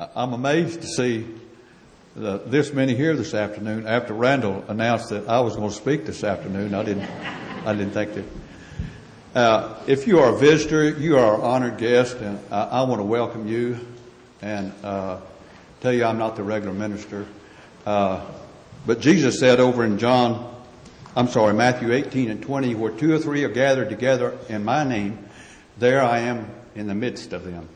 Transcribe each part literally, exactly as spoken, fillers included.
I'm amazed to see the, this many here this afternoon. After Randall announced that I was going to speak this afternoon, I didn't. I didn't think that. Uh, if you are a visitor, you are an honored guest, and I, I want to welcome you and uh, tell you I'm not the regular minister. Uh, but Jesus said over in John, I'm sorry, Matthew eighteen and twenty, where two or three are gathered together in my name, there I am in the midst of them.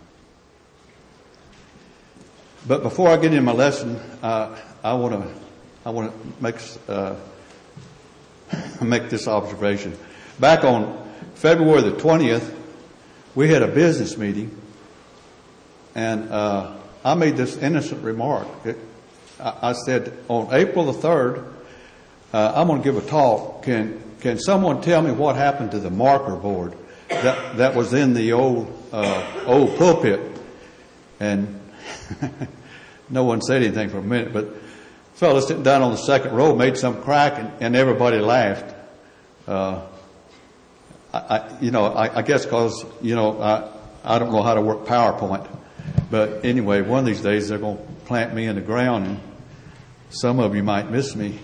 But before I get into my lesson, uh, I want to I want to make uh, make this observation. Back on February the twentieth, we had a business meeting, and uh, I made this innocent remark. It, I, I said, on April the third, uh, I'm going to give a talk. Can can someone tell me what happened to the marker board that that was in the old uh, old pulpit? And no one said anything for a minute, but fellow sitting down on the second row made some crack, and, and everybody laughed. Uh, I, I, you know, I, I guess because, you know, I, I don't know how to work PowerPoint. But anyway, one of these days they're going to plant me in the ground, and some of you might miss me.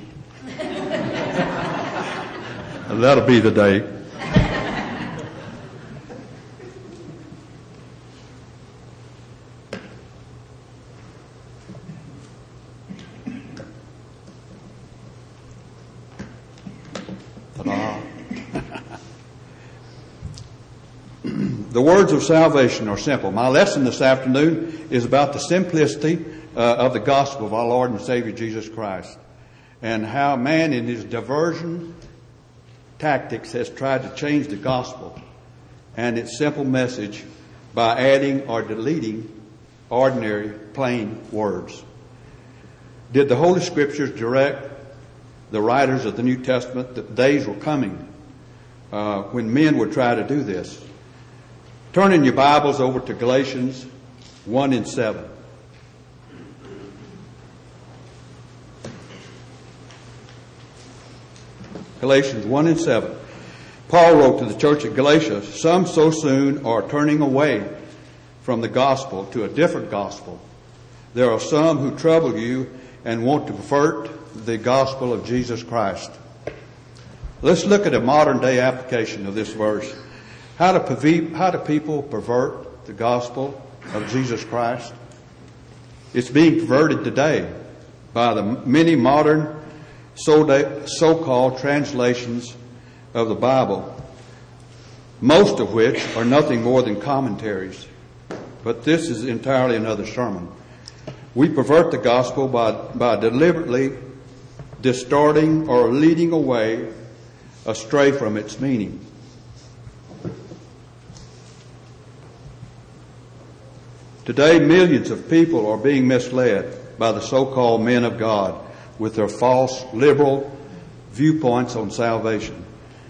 That'll be the day. The words of salvation are simple. My lesson this afternoon is about the simplicity uh, of the gospel of our Lord and Savior Jesus Christ, and how man in his diversion tactics has tried to change the gospel and its simple message by adding or deleting ordinary plain words. Did the Holy Scriptures direct the writers of the New Testament that days were coming uh, when men would try to do this? Turn in your Bibles over to Galatians one and seven. Galatians one and seven. Paul wrote to the church at Galatia, some so soon are turning away from the gospel to a different gospel. There are some who trouble you and want to pervert the gospel of Jesus Christ. Let's look at a modern day application of this verse. How do, how do people pervert the gospel of Jesus Christ? It's being perverted today by the many modern so-called translations of the Bible, most of which are nothing more than commentaries. But this is entirely another sermon. We pervert the gospel by, by deliberately distorting or leading away astray from its meaning. Today, millions of people are being misled by the so-called men of God with their false liberal viewpoints on salvation.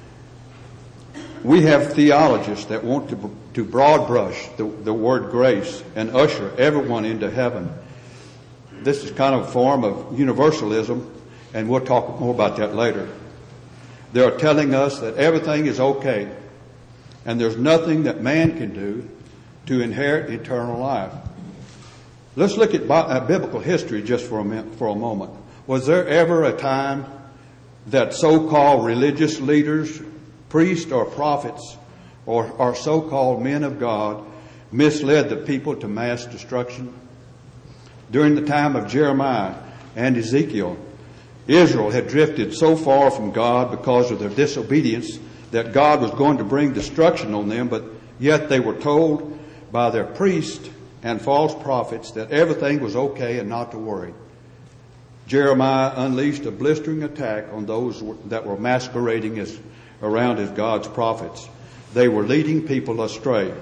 We have theologists that want to, to broad brush the, the word grace and usher everyone into heaven. This is kind of a form of universalism, and we'll talk more about that later. They are telling us that everything is okay, and there's nothing that man can do to inherit eternal life. Let's look at biblical history just for a minute, for a moment. Was there ever a time that so-called religious leaders, priests or prophets, or, or so-called men of God misled the people to mass destruction? During the time of Jeremiah and Ezekiel, Israel had drifted so far from God because of their disobedience that God was going to bring destruction on them, but yet they were told by their priests and false prophets that everything was okay and not to worry. Jeremiah unleashed a blistering attack on those that were masquerading as around as God's prophets. They were leading people astray.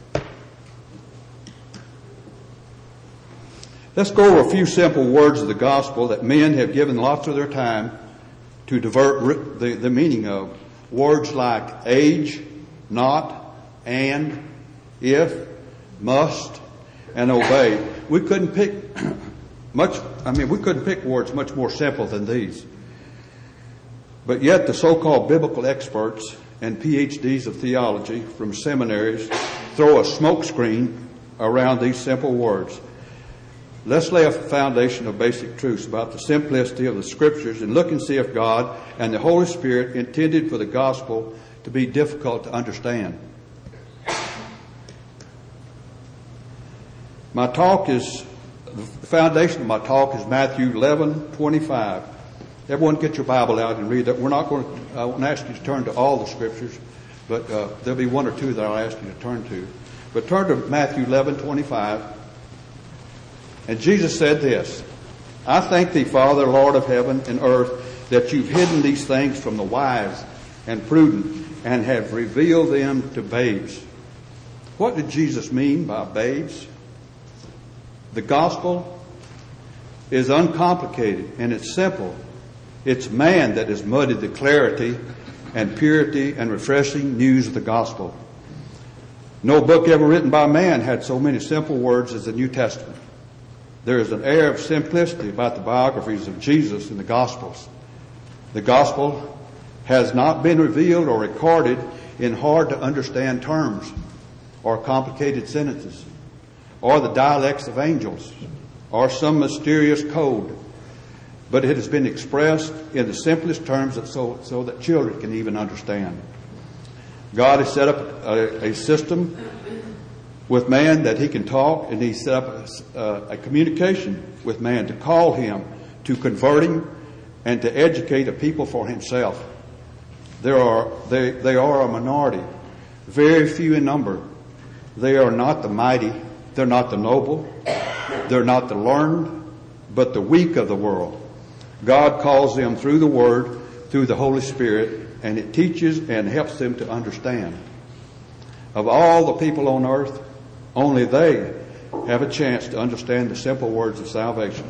Let's go over a few simple words of the gospel that men have given lots of their time to divert the, the meaning of. Words like age, not, and, if, must, and obey. We couldn't pick much, I mean, we couldn't pick words much more simple than these. But yet the so-called biblical experts and P H Ds of theology from seminaries throw a smokescreen around these simple words. Let's lay a foundation of basic truths about the simplicity of the Scriptures and look and see if God and the Holy Spirit intended for the gospel to be difficult to understand. My talk is, the foundation of my talk is Matthew eleven twenty-five. Everyone get your Bible out and read that. We're not going to, I won't ask you to turn to all the Scriptures, but uh, there'll be one or two that I'll ask you to turn to. But turn to Matthew eleven twenty-five. And Jesus said this, I thank thee, Father, Lord of heaven and earth, that you've hidden these things from the wise and prudent and have revealed them to babes. What did Jesus mean by babes? The gospel is uncomplicated and it's simple. It's man that has muddied the clarity and purity and refreshing news of the gospel. No book ever written by man had so many simple words as the New Testament. There is an air of simplicity about the biographies of Jesus in the Gospels. The Gospel has not been revealed or recorded in hard-to-understand terms or complicated sentences or the dialects of angels or some mysterious code, but it has been expressed in the simplest terms that so, so that children can even understand. God has set up a, a system with man that he can talk, and he set up a, a communication with man to call him, to convert him, and to educate a people for himself. There are they they are a minority, very few in number. They are not the mighty, they're not the noble, they're not the learned, but the weak of the world. God calls them through the Word, through the Holy Spirit, and it teaches and helps them to understand. Of all the people on earth, only they have a chance to understand the simple words of salvation.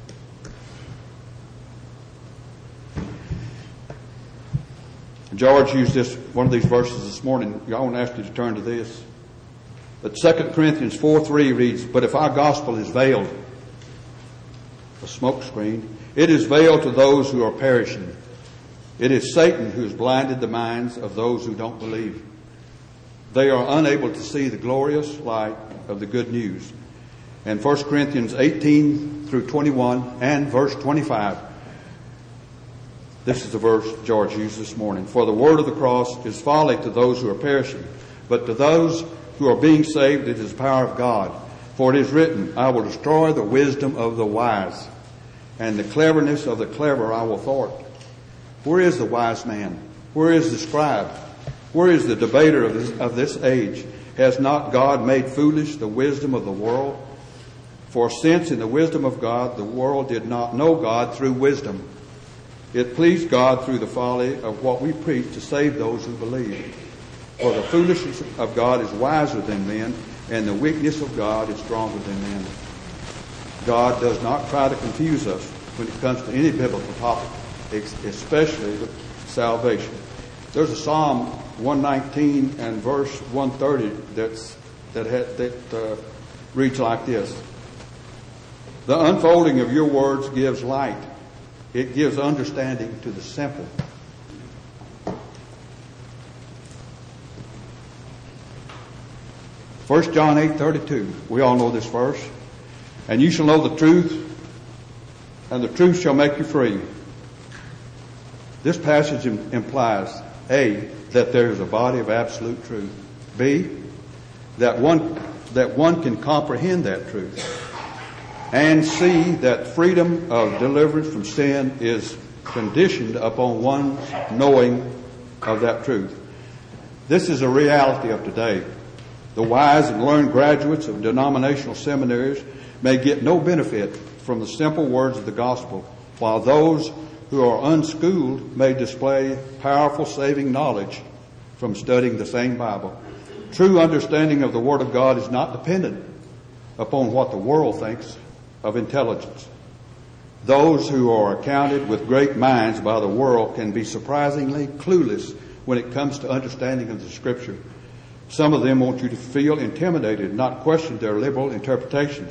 George used this one of these verses this morning. I want to ask you to turn to this. But Second Corinthians four three reads, but if our gospel is veiled, a smoke screen, it is veiled to those who are perishing. It is Satan who has blinded the minds of those who don't believe. They are unable to see the glorious light of the good news. And First Corinthians eighteen through twenty-one and verse twenty-five. This is the verse George used this morning. For the word of the cross is folly to those who are perishing, but to those who are being saved it is the power of God. For it is written, I will destroy the wisdom of the wise, and the cleverness of the clever I will thwart. Where is the wise man? Where is the scribe? Where is the debater of this, of this age? Has not God made foolish the wisdom of the world? For since in the wisdom of God the world did not know God through wisdom, it pleased God through the folly of what we preach to save those who believe. For the foolishness of God is wiser than men, and the weakness of God is stronger than men. God does not try to confuse us when it comes to any biblical topic, especially salvation. There's a Psalm one nineteen and verse one thirty that's, that had, that uh, reads like this. The unfolding of your words gives light. It gives understanding to the simple. First John eight thirty-two. We all know this verse. And you shall know the truth, and the truth shall make you free. This passage implies, A, that there is a body of absolute truth. B, that one that one can comprehend that truth. And C, that freedom of deliverance from sin is conditioned upon one's knowing of that truth. This is a reality of today. The wise and learned graduates of denominational seminaries may get no benefit from the simple words of the gospel, while those who are unschooled may display powerful saving knowledge from studying the same Bible. True understanding of the Word of God is not dependent upon what the world thinks of intelligence. Those who are accounted with great minds by the world can be surprisingly clueless when it comes to understanding of the Scripture. Some of them want you to feel intimidated, not question their liberal interpretations.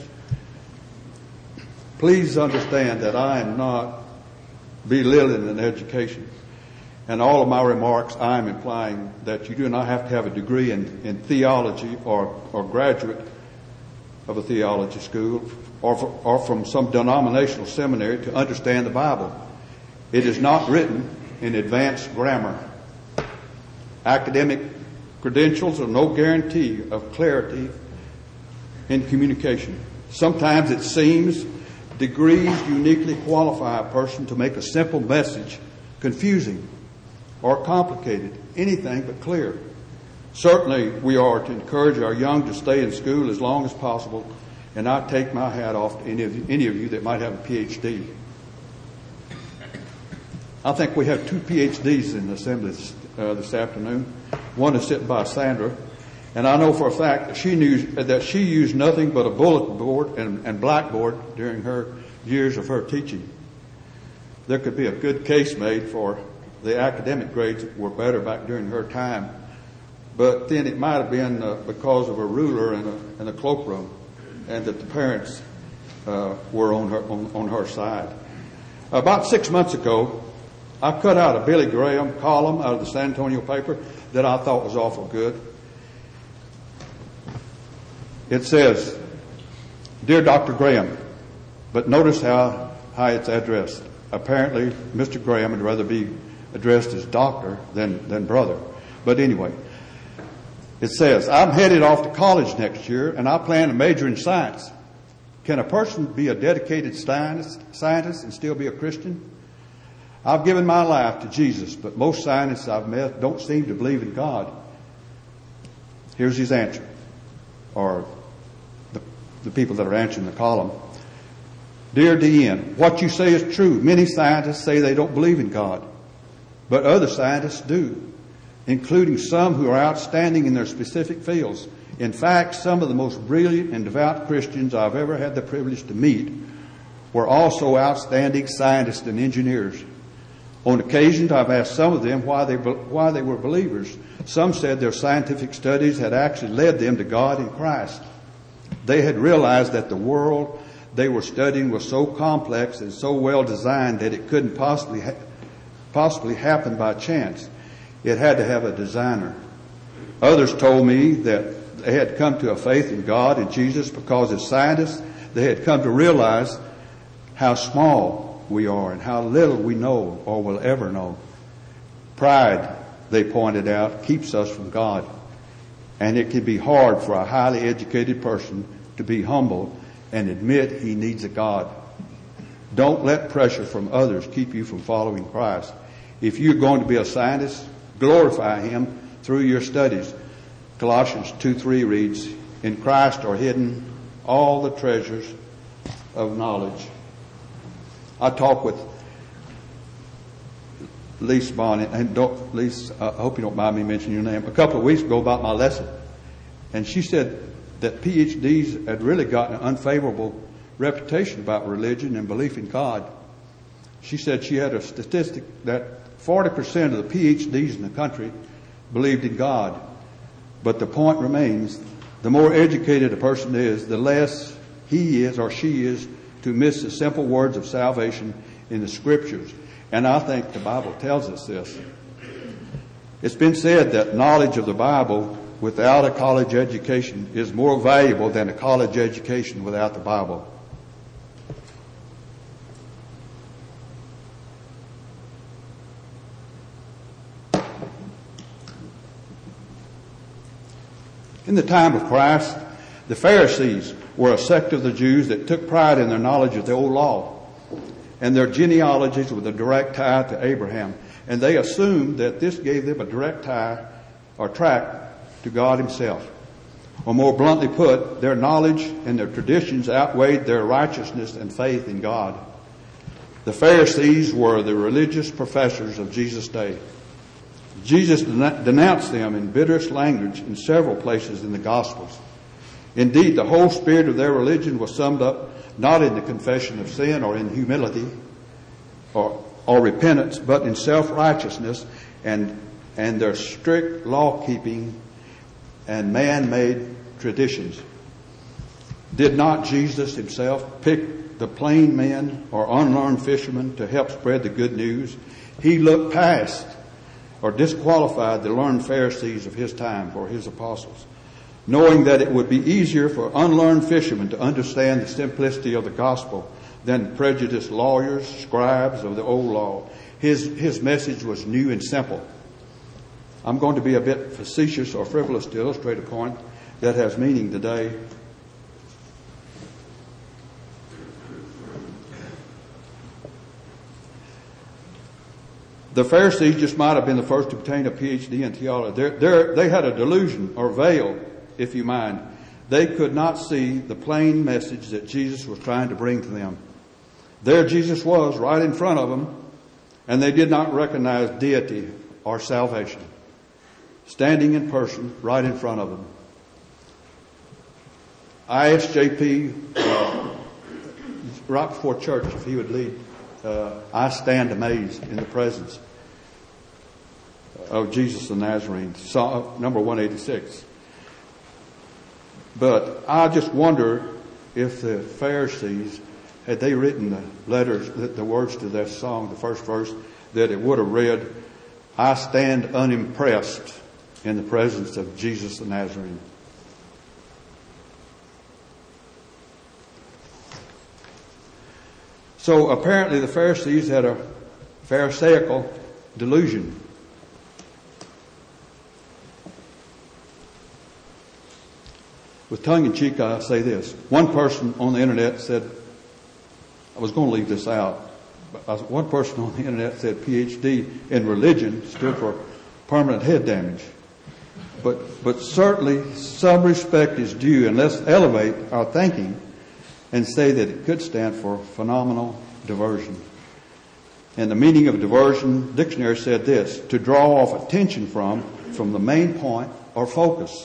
Please understand that I am not belittling an education. And all of my remarks, I am implying that you do not have to have a degree in, in theology or, or graduate of a theology school or, for, or from some denominational seminary to understand the Bible. It is not written in advanced grammar. Academic credentials are no guarantee of clarity in communication. Sometimes it seems degrees uniquely qualify a person to make a simple message confusing or complicated, anything but clear. Certainly, we are to encourage our young to stay in school as long as possible, and I take my hat off to any of you, any of you that might have a P H D. I think we have two P H Ds in the assembly this, uh, this afternoon. One is sitting by Sandra, and I know for a fact that she knew that she used nothing but a bulletin board and, and blackboard during her years of her teaching. There could be a good case made for the academic grades were better back during her time. But then it might have been uh, because of a ruler and a, and a cloakroom, and that the parents uh, were on her on, on her side. About six months ago, I cut out a Billy Graham column out of the San Antonio paper that I thought was awful good. It says, "Dear Doctor Graham," but notice how how it's addressed. Apparently, Mister Graham would rather be addressed as doctor than than brother. But anyway. It says, "I'm headed off to college next year, and I plan to major in science. Can a person be a dedicated scientist, scientist and still be a Christian? I've given my life to Jesus, but most scientists I've met don't seem to believe in God." Here's his answer, or the, the people that are answering the column. "Dear D N, what you say is true. Many scientists say they don't believe in God, but other scientists do, including some who are outstanding in their specific fields. In fact, some of the most brilliant and devout Christians I've ever had the privilege to meet were also outstanding scientists and engineers. On occasions, I've asked some of them why they why they were believers. Some said their scientific studies had actually led them to God in Christ. They had realized that the world they were studying was so complex and so well designed that it couldn't possibly ha- possibly happen by chance. It had to have a designer. Others told me that they had come to a faith in God and Jesus because as scientists, they had come to realize how small we are and how little we know or will ever know. Pride, they pointed out, keeps us from God. And it can be hard for a highly educated person to be humble and admit he needs a God. Don't let pressure from others keep you from following Christ. If you're going to be a scientist, glorify Him through your studies. Colossians two three reads, "In Christ are hidden all the treasures of knowledge." I talked with Lise Bonnet, and don't, Lise, I hope you don't mind me mentioning your name, a couple of weeks ago about my lesson. And she said that P H Ds had really gotten an unfavorable reputation about religion and belief in God. She said she had a statistic that forty percent of the P H Ds in the country believed in God. But the point remains, the more educated a person is, the less he is or she is to miss the simple words of salvation in the Scriptures. And I think the Bible tells us this. It's been said that knowledge of the Bible without a college education is more valuable than a college education without the Bible. In the time of Christ, the Pharisees were a sect of the Jews that took pride in their knowledge of the old law, and their genealogies with a direct tie to Abraham. And they assumed that this gave them a direct tie or track to God Himself. Or more bluntly put, their knowledge and their traditions outweighed their righteousness and faith in God. The Pharisees were the religious professors of Jesus' day. Jesus denounced them in bitterest language in several places in the Gospels. Indeed, the whole spirit of their religion was summed up not in the confession of sin or in humility or, or repentance, but in self-righteousness and, and their strict law-keeping and man-made traditions. Did not Jesus Himself pick the plain men or unlearned fishermen to help spread the good news? He looked past or disqualified the learned Pharisees of His time for His apostles. knowing that it would be easier for unlearned fishermen to understand the simplicity of the gospel than prejudiced lawyers, scribes of the old law. His, his message was new and simple. I'm going to be a bit facetious or frivolous to illustrate a point that has meaning today. The Pharisees just might have been the first to obtain a P H D in theology. They're, they're, they had a delusion or veil, if you mind. They could not see the plain message that Jesus was trying to bring to them. There Jesus was, right in front of them, and they did not recognize deity or salvation. Standing in person, right in front of them. I asked J P uh, right before church if he would lead. Uh, I stand amazed in the presence of Jesus the Nazarene, Psalm number one eighty-six. But I just wonder if the Pharisees, had they written the letters, the, the words to that song, the first verse, that it would have read, I stand unimpressed in the presence of Jesus the Nazarene. So apparently the Pharisees had a Pharisaical delusion. With tongue in cheek, I say this. One person on the internet said, I was going to leave this out, but one person on the internet said P H D in religion stood for permanent head damage. But, but certainly some respect is due, and let's elevate our thinking and say that it could stand for phenomenal diversion. And the meaning of diversion, dictionary said this, to draw off attention from, from the main point or focus.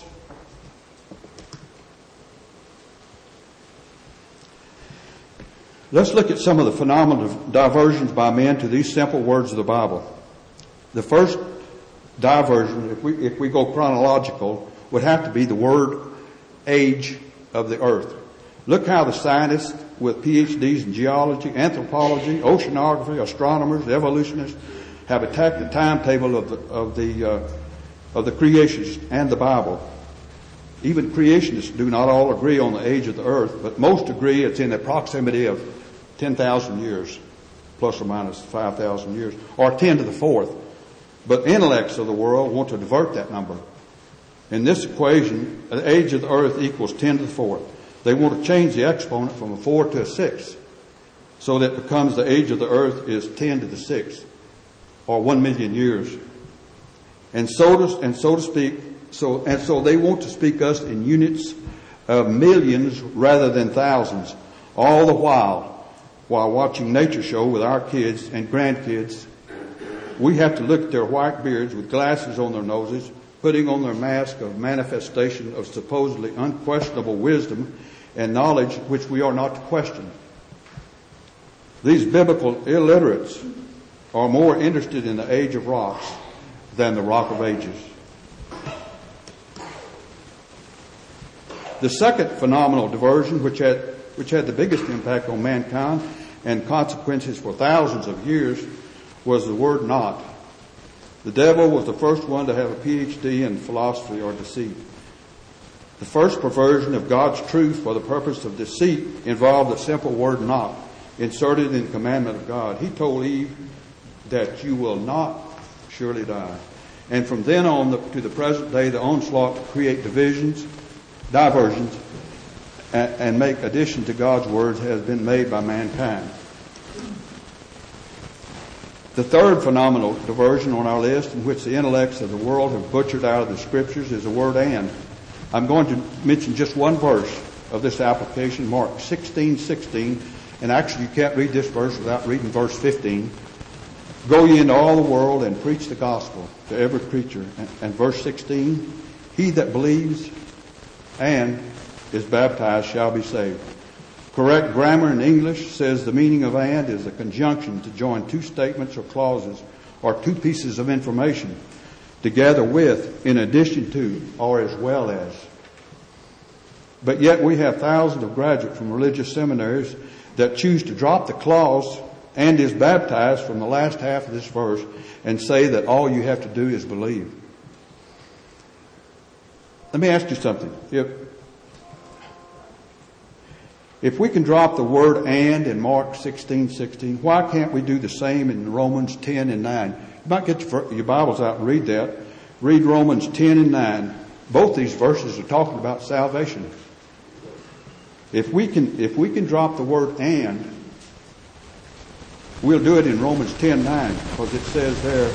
Let's look at some of the phenomenal diversions by men to these simple words of the Bible. The first diversion, if we, if we go chronological, would have to be the word age of the earth. Look how the scientists with P H Ds in geology, anthropology, oceanography, astronomers, evolutionists have attacked the timetable of the of the uh, of the creation and the Bible. Even creationists do not all agree on the age of the earth, but most agree it's in the proximity of ten thousand years, plus or minus five thousand years, or ten to the fourth. But intellects of the world want to divert that number. In this equation, the age of the earth equals ten to the fourth. They want to change the exponent from a four to a six, so that it becomes the age of the earth is ten to the sixth, or one million years. And so to, and so to speak, so, and so they want to speak us in units of millions rather than thousands, all the while, while watching nature show with our kids and grandkids. We have to look at their white beards with glasses on their noses, putting on their mask of manifestation of supposedly unquestionable wisdom and knowledge which we are not to question. These biblical illiterates are more interested in the age of rocks than the rock of ages. The second phenomenal diversion, which had, which had the biggest impact on mankind and consequences for thousands of years, was the word not. The devil was the first one to have a P H D in philosophy or deceit. The first perversion of God's truth for the purpose of deceit involved the simple word not, inserted in the commandment of God. He told Eve that you will not surely die. And from then on the, to the present day, the onslaught to create divisions, diversions, and, and make addition to God's words has been made by mankind. The third phenomenal diversion on our list, in which the intellects of the world have butchered out of the scriptures, is the word and. I'm going to mention just one verse of this application, Mark sixteen sixteen, and actually you can't read this verse without reading verse fifteen. Go ye into all the world and preach the gospel to every creature. And, and verse sixteen, he that believes and is baptized shall be saved. Correct grammar in English says the meaning of and is a conjunction to join two statements or clauses or two pieces of information together with, in addition to, or as well as. But yet we have thousands of graduates from religious seminaries that choose to drop the clause and is baptized from the last half of this verse and say that all you have to do is believe. let me ask you something. If, if we can drop the word and in Mark sixteen sixteen, why can't we do the same in Romans ten and nine? You might get your, your Bibles out and read that. Read Romans ten and nine. Both these verses are talking about salvation. If we can, if we can drop the word and, we'll do it in Romans ten nine, because it says there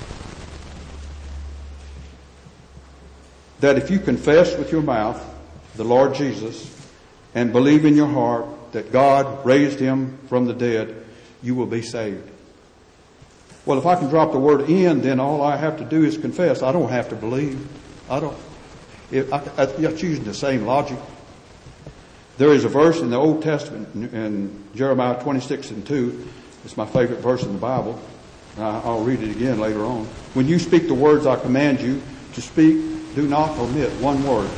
that if you confess with your mouth the Lord Jesus and believe in your heart that God raised him from the dead, you will be saved. Well, if I can drop the word in, then all I have to do is confess. I don't have to believe. I don't. It, I, I, it's using the same logic. There is a verse in the Old Testament in, in Jeremiah twenty-six and two. It's my favorite verse in the Bible. I'll read it again later on. When you speak the words I command you to speak, do not omit one word.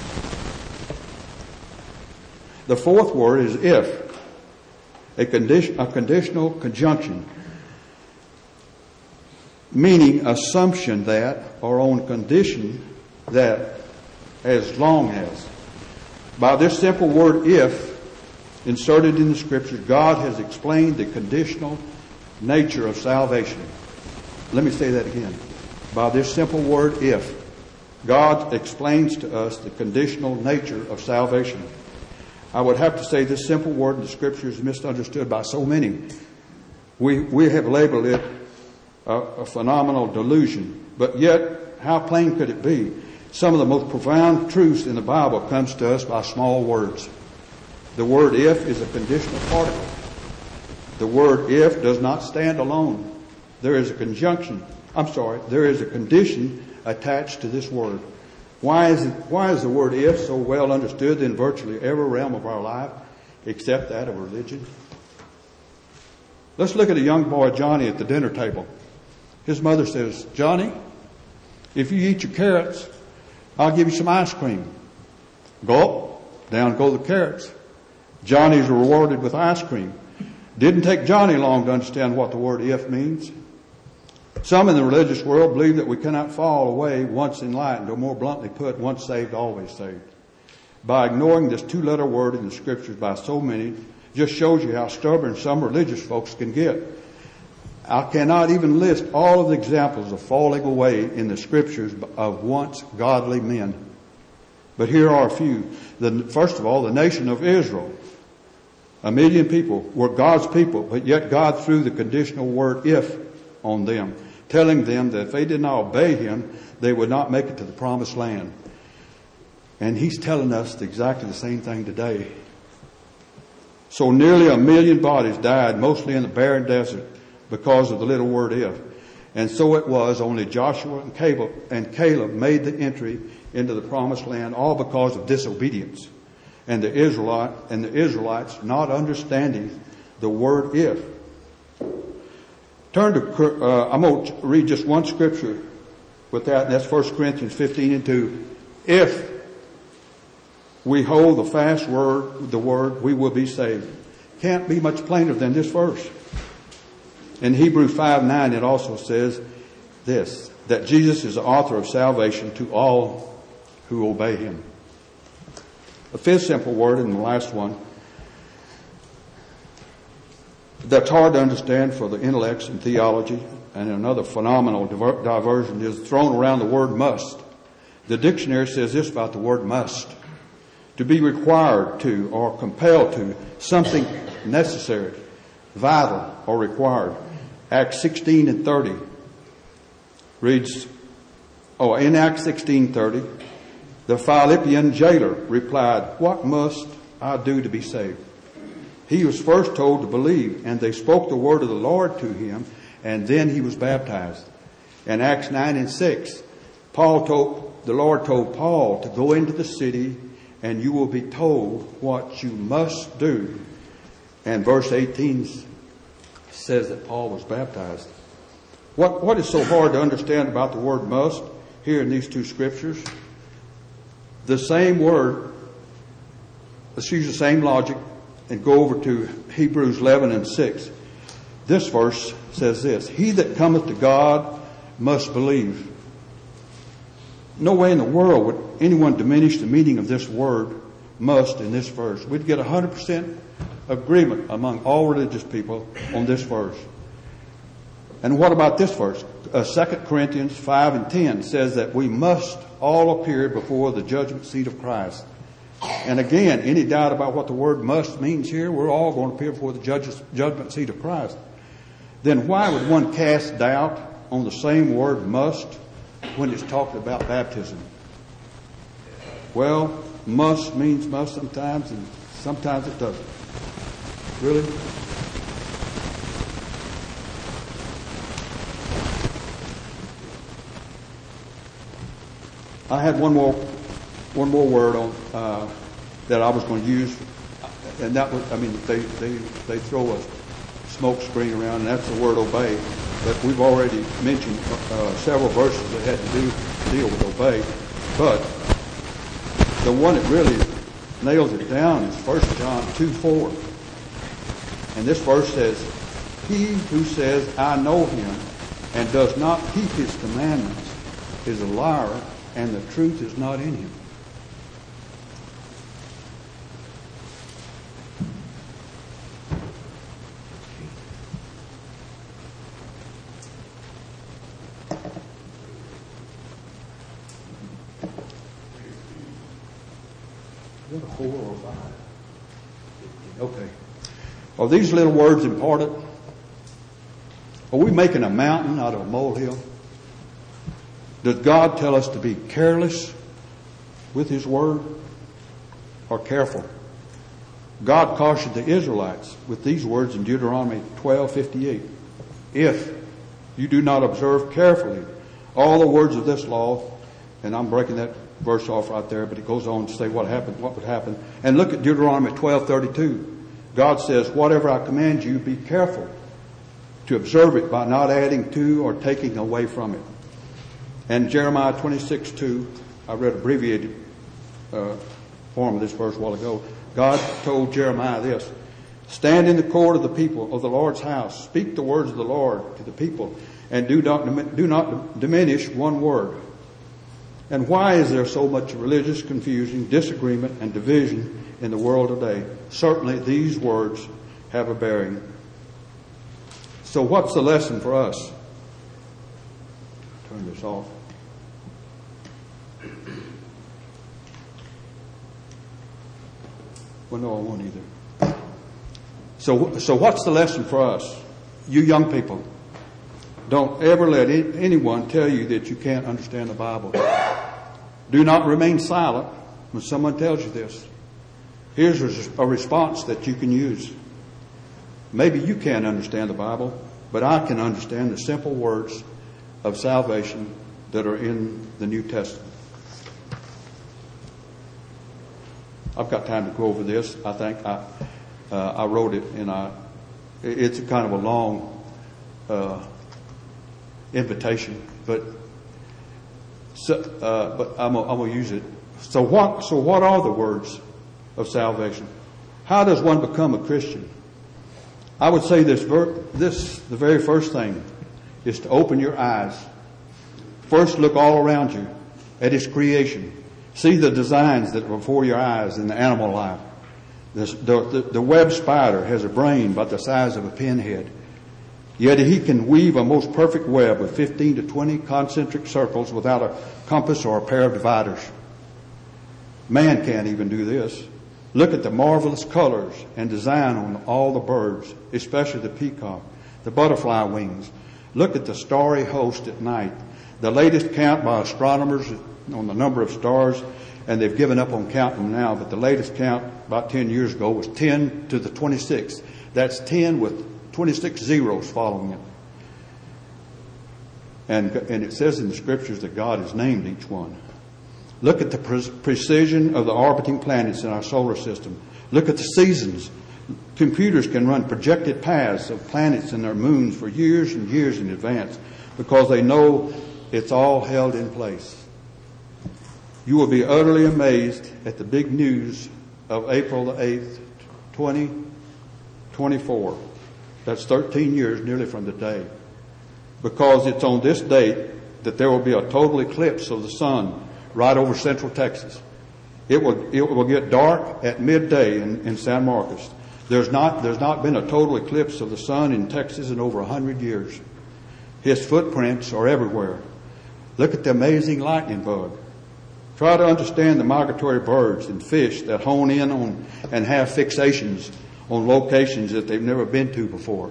The fourth word is if, a, condition, a conditional conjunction, meaning assumption that, or on condition that, as long as. By this simple word if, inserted in the Scriptures, God has explained the conditional nature of salvation. Let me say that again. By this simple word if, God explains to us the conditional nature of salvation. I would have to say this simple word in the Scriptures is misunderstood by so many. We we have labeled it a, a phenomenal delusion. But yet, how plain could it be? Some of the most profound truths in the Bible comes to us by small words. The word if is a conditional particle. The word if does not stand alone. There is a conjunction. I'm sorry. There is a condition attached to this word. Why is it, why is the word if so well understood in virtually every realm of our life except that of religion? Let's look at a young boy, Johnny, at the dinner table. His mother says, Johnny, if you eat your carrots, I'll give you some ice cream. Gulp, down go the carrots. Johnny's rewarded with ice cream. Didn't take Johnny long to understand what the word if means. Some in the religious world believe that we cannot fall away once enlightened, or more bluntly put, once saved, always saved. By ignoring this two-letter word in the Scriptures by so many, just shows you how stubborn some religious folks can get. I cannot even list all of the examples of falling away in the Scriptures of once godly men. But here are a few. The, first of all, the nation of Israel. A million people were God's people, but yet God threw the conditional word if on them, telling them that if they did not obey him, they would not make it to the promised land. And he's telling us exactly the same thing today. So nearly a million bodies died, mostly in the barren desert, because of the little word if. And so it was, only Joshua and Caleb, and Caleb made the entry into the promised land, all because of disobedience. And the Israelite and the Israelites not understanding the word if. Turn to, uh, I'm going to read just one scripture with that, and that's First Corinthians fifteen and two. If we hold the fast word, the word, we will be saved. Can't be much plainer than this verse. In Hebrews five nine, it also says this, that Jesus is the author of salvation to all who obey him. The fifth simple word, and the last one, that's hard to understand for the intellects in theology, and another phenomenal diver- diversion is thrown around the word must. The dictionary says this about the word must. To be required to or compelled to, something necessary, vital, or required. Acts sixteen and thirty reads, oh, in Acts sixteen thirty, the Philippian jailer replied, what must I do to be saved? He was first told to believe, and they spoke the word of the Lord to him, and then he was baptized. In Acts nine and six, Paul told, the Lord told Paul to go into the city, and you will be told what you must do. And verse eighteen says that Paul was baptized. What, what is so hard to understand about the word must here in these two scriptures? The same word, let's use the same logic and go over to Hebrews eleven and six. This verse says this, he that cometh to God must believe No way in the world would anyone diminish the meaning of this word must in this verse. We'd get one hundred percent agreement among all religious people on this verse. And what about this verse? Uh, Second Corinthians five and ten says that we must all appear before the judgment seat of Christ. And again, any doubt about what the word must means here, we're all going to appear before the judges, judgment seat of Christ. Then why would one cast doubt on the same word must when it's talking about baptism? Well, must means must sometimes, and sometimes it doesn't. Really? I had one more, one more word on uh, that I was going to use, and that was, I mean, they they they throw a smoke screen around, and that's the word obey. But we've already mentioned uh, several verses that had to do deal with obey. But the one that really nails it down is First John two four, and this verse says, "He who says I know him and does not keep his commandments is a liar, and the truth is not in him." What a four or five? Okay. Are these little words important? Are we making a mountain out of a molehill? Does God tell us to be careless with His word or careful? God cautioned the Israelites with these words in Deuteronomy twelve fifty-eight. If you do not observe carefully all the words of this law, and I'm breaking that verse off right there, but it goes on to say what happened, what would happen. And look at Deuteronomy twelve thirty-two. God says, whatever I command you, be careful to observe it by not adding to or taking away from it. And Jeremiah twenty-six two, I read abbreviated uh, form of this verse a while ago. God told Jeremiah this: stand in the court of the people of the Lord's house, speak the words of the Lord to the people, and do not do not diminish one word. And why is there so much religious confusion, disagreement, and division in the world today? Certainly these words have a bearing. So what's the lesson for us? Turn this off. Well, no, I won't either. So, so what's the lesson for us? You young people, don't ever let anyone tell you that you can't understand the Bible. Do not remain silent when someone tells you this. Here's a response that you can use. Maybe you can't understand the Bible, but I can understand the simple words of salvation that are in the New Testament. I've got time to go over this. I think I uh, I wrote it, and I it's a kind of a long uh, invitation, but so, uh, but I'm gonna, I'm gonna use it. So what? So what are the words of salvation? How does one become a Christian? I would say this: ver- this the very first thing is to open your eyes. First, look all around you at His creation. See the designs that are before your eyes in the animal life. This, the, the, the web spider has a brain about the size of a pinhead. Yet he can weave a most perfect web of fifteen to twenty concentric circles without a compass or a pair of dividers. Man can't even do this. Look at the marvelous colors and design on all the birds, especially the peacock, the butterfly wings. Look at the starry host at night. The latest count by astronomers on the number of stars, and they've given up on counting them now, but the latest count about ten years ago was ten to the twenty-sixth. That's ten with twenty-six zeros following it. And, and it says in the scriptures that God has named each one. Look at the pre- precision of the orbiting planets in our solar system. Look at the seasons. Computers can run projected paths of planets and their moons for years and years in advance because they know it's all held in place. You will be utterly amazed at the big news of April the eighth, twenty twenty-four. That's thirteen years nearly from today. Because it's on this date that there will be a total eclipse of the sun right over central Texas. It will, it will get dark at midday in, in San Marcos. There's not, there's not been a total eclipse of the sun in Texas in over a hundred years. His footprints are everywhere. Look at the amazing lightning bug. Try to understand the migratory birds and fish that hone in on and have fixations on locations that they've never been to before.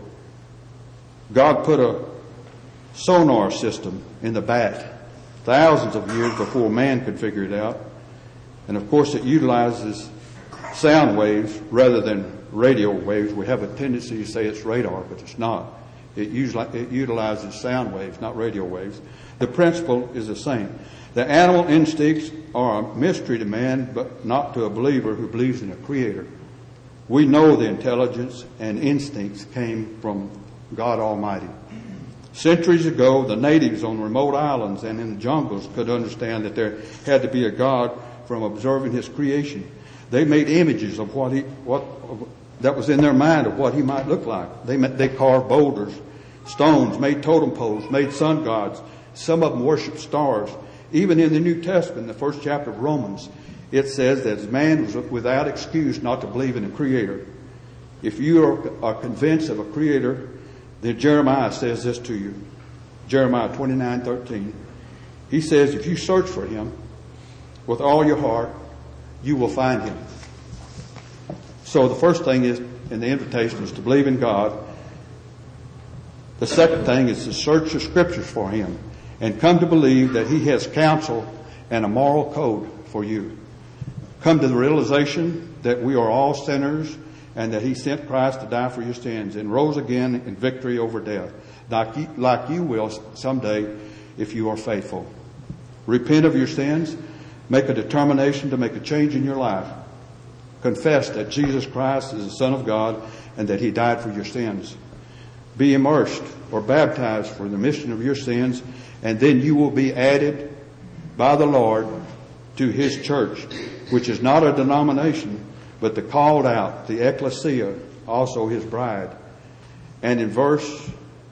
God put a sonar system in the bat thousands of years before man could figure it out. And of course it utilizes sound waves rather than radio waves. We have a tendency to say it's radar, but it's not. It, usually, it utilizes sound waves, not radio waves. The principle is the same. The animal instincts are a mystery to man, but not to a believer who believes in a creator. We know the intelligence and instincts came from God Almighty. Centuries ago, the natives on remote islands and in the jungles could understand that there had to be a God from observing His creation. They made images of what He, what that was in their mind of what He might look like. They they carved boulders, stones, made totem poles, made sun gods. Some of them worshiped stars. Even in the New Testament, the first chapter of Romans, it says that man was without excuse not to believe in a creator. If you are, are convinced of a creator, then Jeremiah says this to you. Jeremiah twenty-nine thirteen. He says, if you search for Him with all your heart, you will find Him. So the first thing is, in the invitation, is to believe in God. The second thing is to search the Scriptures for Him and come to believe that He has counsel and a moral code for you. Come to the realization that we are all sinners and that He sent Christ to die for your sins and rose again in victory over death, like you, like you will someday if you are faithful. Repent of your sins. Make a determination to make a change in your life. Confess that Jesus Christ is the Son of God and that He died for your sins. Be immersed or baptized for the remission of your sins, and then you will be added by the Lord to His church, which is not a denomination, but the called out, the ecclesia, also His bride. And in verse,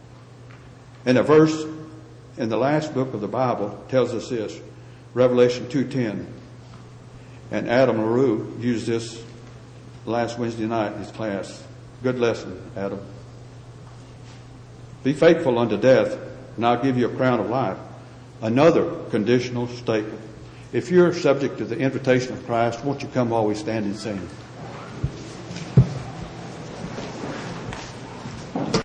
in a verse in the last book of the Bible tells us this, Revelation two ten. And Adam LaRue used this last Wednesday night in his class. Good lesson, Adam. Be faithful unto death, and I'll give you a crown of life. Another conditional statement. If you're subject to the invitation of Christ, won't you come while we stand and sing?